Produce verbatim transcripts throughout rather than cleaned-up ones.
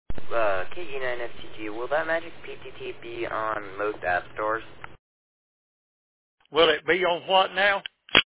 Uh, K E nine F T G, will that Magic P T T be on most app stores? Will it be on what now?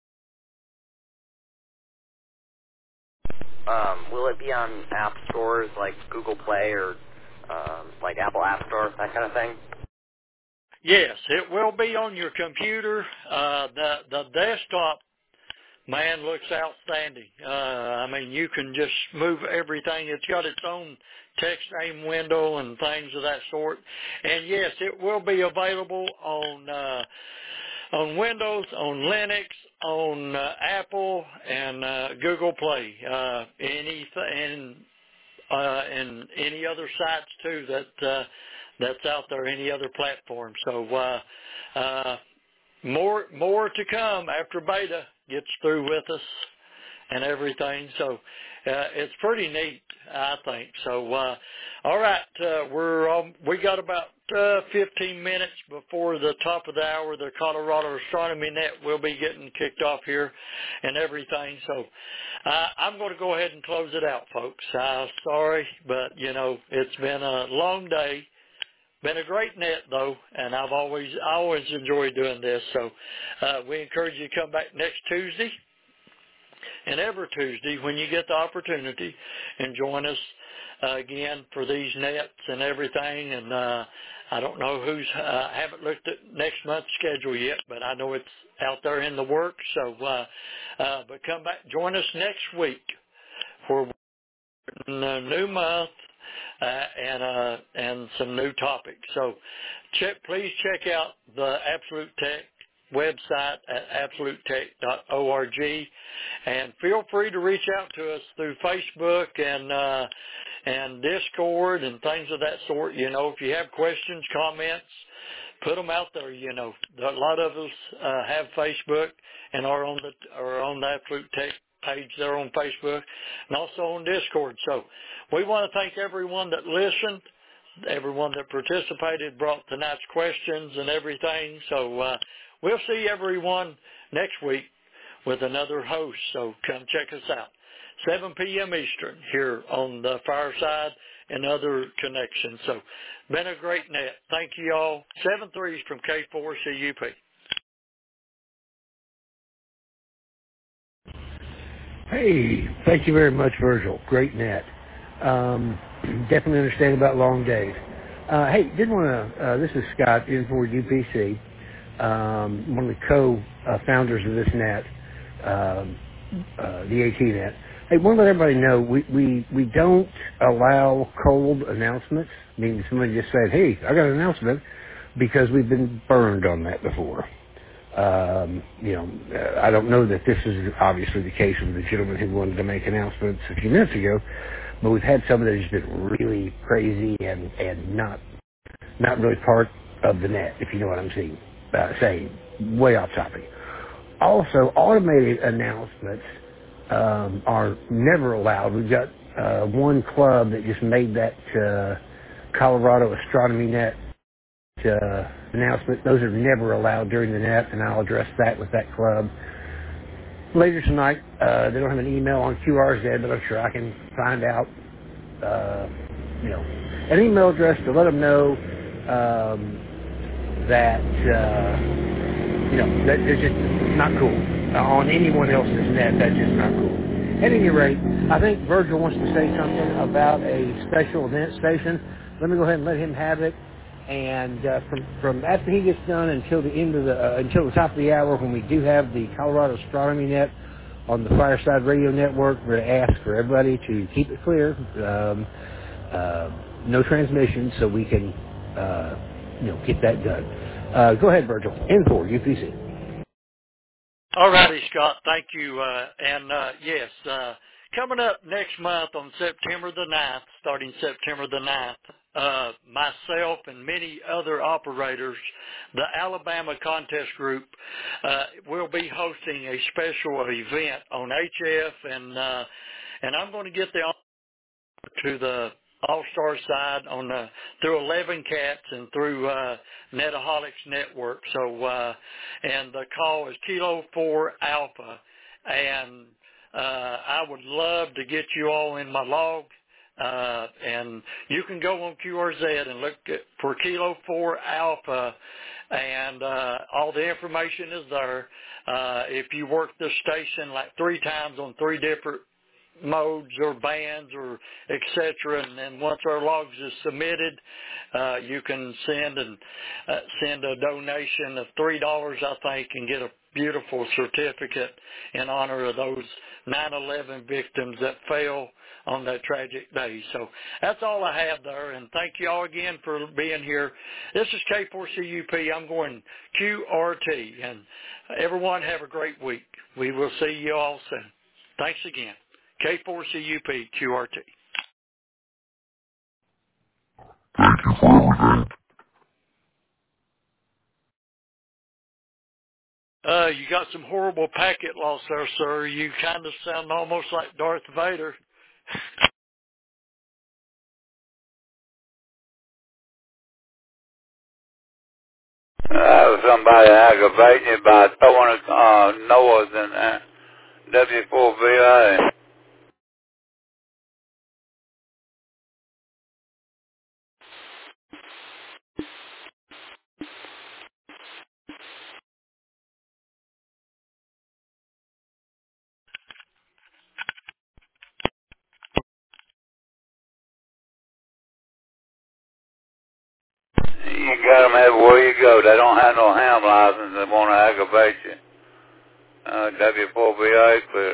Um, will it be on app stores like Google Play or, um, like Apple App Store, that kind of thing? Yes, it will be on your computer. Uh, the the desktop, man, looks outstanding. Uh, I mean, you can just move everything. It's got its own text name window and things of that sort. And yes, it will be available on uh, on Windows, on Linux, on uh, Apple, and uh, Google Play. Uh, any and uh, and any other sites too that uh, that's out there. Any other platform. So. Uh, uh, More more to come after beta gets through with us and everything. So uh, it's pretty neat, I think. So uh, all right, uh, we're um, we got about uh, fifteen minutes before the top of the hour. The Colorado Astronomy Net will be getting kicked off here and everything. So uh, I'm going to go ahead and close it out, folks. Uh, sorry, but you know it's been a long day. Been a great net though, and I've always I always enjoyed doing this. So uh, we encourage you to come back next Tuesday and every Tuesday when you get the opportunity, and join us uh, again for these nets and everything. And uh, I don't know who's uh, I haven't looked at next month's schedule yet, but I know it's out there in the works. So, uh, uh, but come back, join us next week for a new month. Uh, and uh, and some new topics. So, check, please check out the Absolute Tech website at absolute tech dot org, and feel free to reach out to us through Facebook and uh, and Discord and things of that sort. You know, if you have questions, comments, put them out there. You know, a lot of us uh, have Facebook and are on the are on the Absolute Tech page there on Facebook and also on Discord. So we want to thank everyone that listened, everyone that participated, brought tonight's questions and everything. So uh, we'll see everyone next week with another host. So come check us out. seven p.m. Eastern here on the Fireside and other connections. So been a great net. Thank you all. Seven threes from K four C U P. Hey, thank you very much, Virgil. Great net. Um, definitely understand about long days. Uh, hey, did want to, uh, this is Scott in for U P C, um, one of the co-founders of this net, um, uh, the AT net. Hey, want to let everybody know we, we, we don't allow cold announcements, meaning somebody just said, hey, I got an announcement, because we've been burned on that before. Um, you know, uh, I don't know that this is obviously the case with the gentleman who wanted to make announcements a few minutes ago, but we've had some that have just been really crazy and, and not not really part of the net, if you know what I'm saying, uh, saying, way off topic. Also, automated announcements um, are never allowed. We've got uh, one club that just made that uh, Colorado Astronomy Net uh, announcement. Those are never allowed during the net, and I'll address that with that club later tonight. Uh, they don't have an email on Q R Z, but I'm sure I can find out, uh, you know, an email address to let them know um, that, uh, you know, that they're just not cool. Uh, on anyone else's net, that's just not cool. At any rate, I think Virgil wants to say something about a special event station. Let me go ahead and let him have it. And uh, from from after he gets done until the end of the uh, until the top of the hour, when we do have the Colorado Astronomy Net on the Fireside Radio Network, we're going to ask for everybody to keep it clear, um, uh, no transmission, so we can uh, you know get that done. Uh, go ahead, Virgil. N four U P C. All righty, Scott. Thank you. Uh, and uh, yes, uh, coming up next month on September the ninth, starting September the ninth, uh, myself and many other operators, the Alabama Contest Group, uh, will be hosting a special event on H F, and uh, and I'm going to get the to the All-Star side on the, through eleven Cats and through uh, Netaholics Network. So, uh, and the call is Kilo four Alpha, and uh, I would love to get you all in my log Uh, and you can go on Q R Z and look at, for Kilo four Alpha, and uh, all the information is there. Uh, if you work the station like three times on three different modes or bands or et cetera, and then once our logs is submitted, uh, you can send and uh, send a donation of three dollars, I think, and get a beautiful certificate in honor of those nine eleven victims that fell on that tragic day. So that's all I have there, and thank you all again for being here. This is K four C U P. I'm going Q R T, and everyone have a great week. We will see you all soon. Thanks again. K four C U P Q R T. Uh, you got some horrible packet loss there, sir. You kind of sound almost like Darth Vader. That was somebody aggravating you by throwing uh, Noah's in there. W four V A. You got them everywhere you go. They don't have no ham license. They want to aggravate you. Uh, W four V A clear.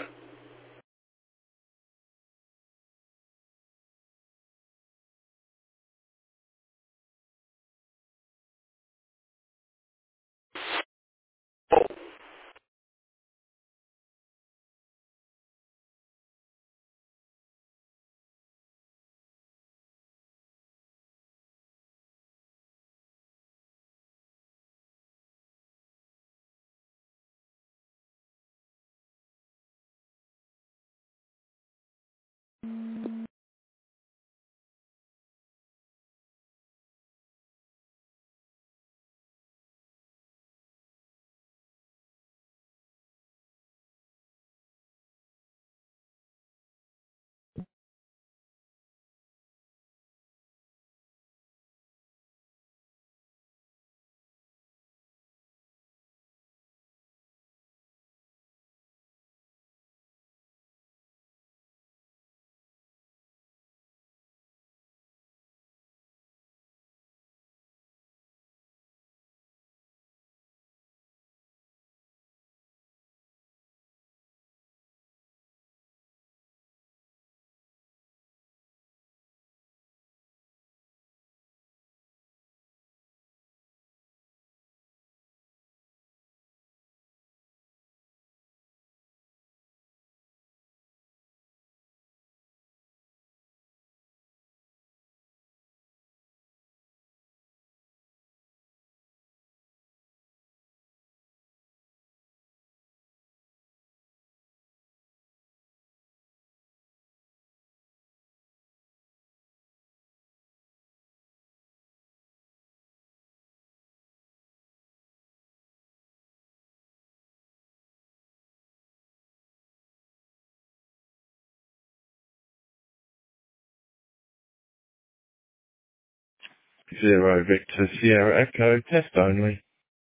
Zero Victor Sierra Echo, test only.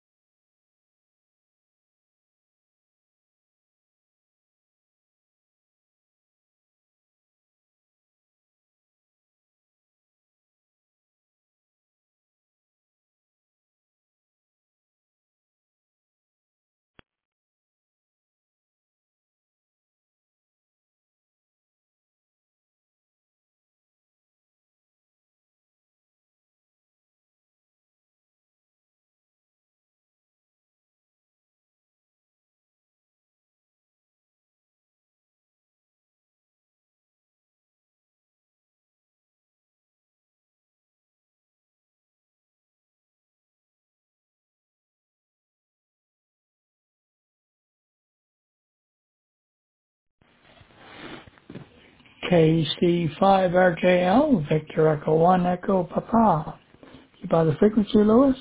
K C five R J L, Victor Echo one Echo Papa. You by the frequency, Lewis?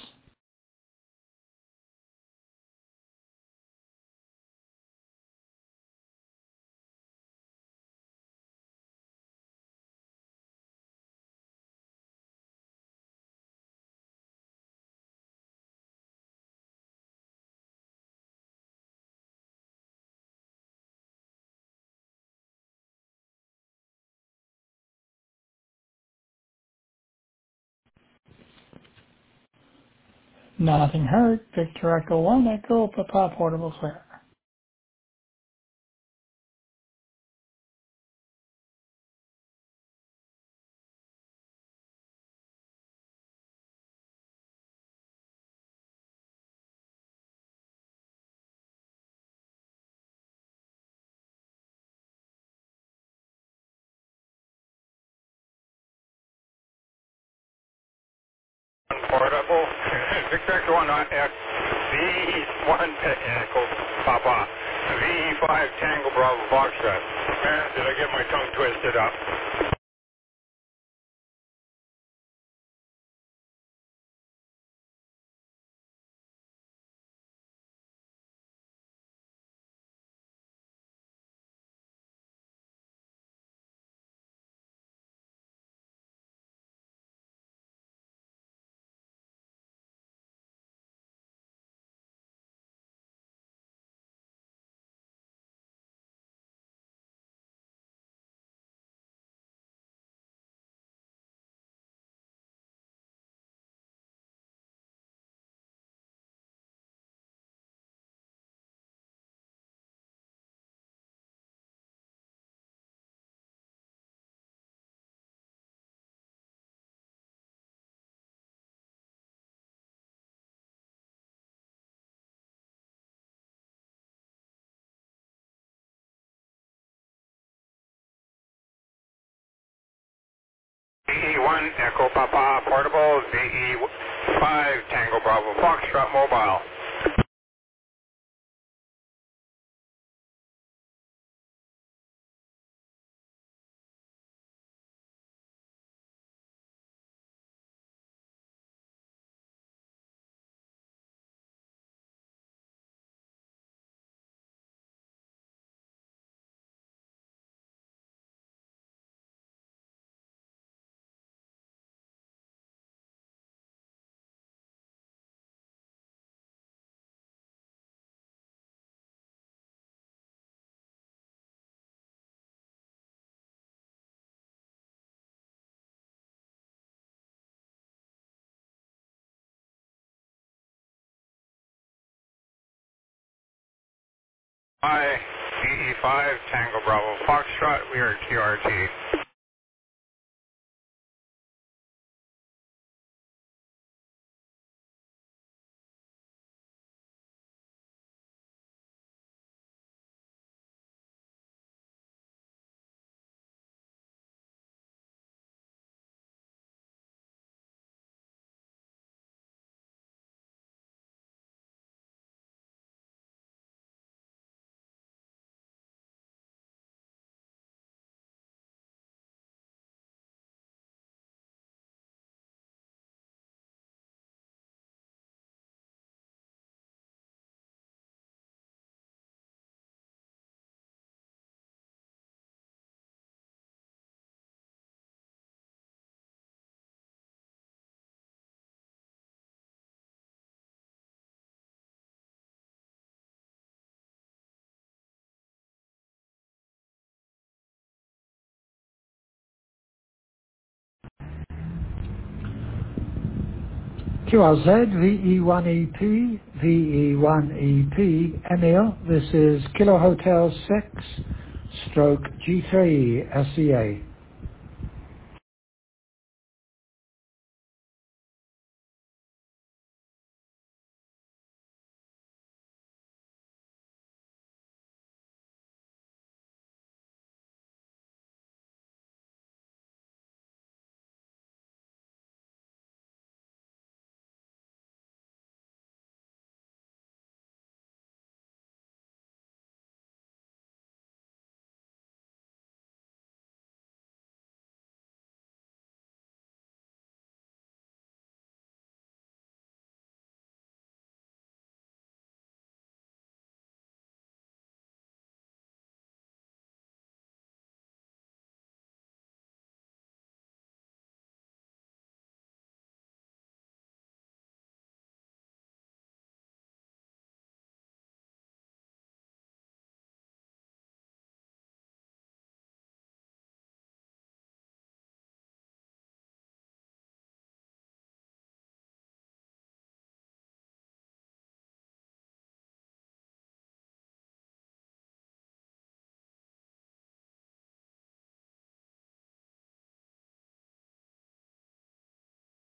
Nothing heard. Victor Echo one Echo Papa Portable Clear. Portable. Victor Echo one X. V E one Echo Papa. V E five Tango Bravo Foxtrot. Man, did I get my tongue twisted up. V E one Echo Papa Portable. V E five Tango Bravo Foxtrot Mobile. Hi, V E five Tango Bravo Foxtrot. We are T R T. Q R Z V E one E P V E one E P Emil. This is Kilo Hotel six stroke G three S E A.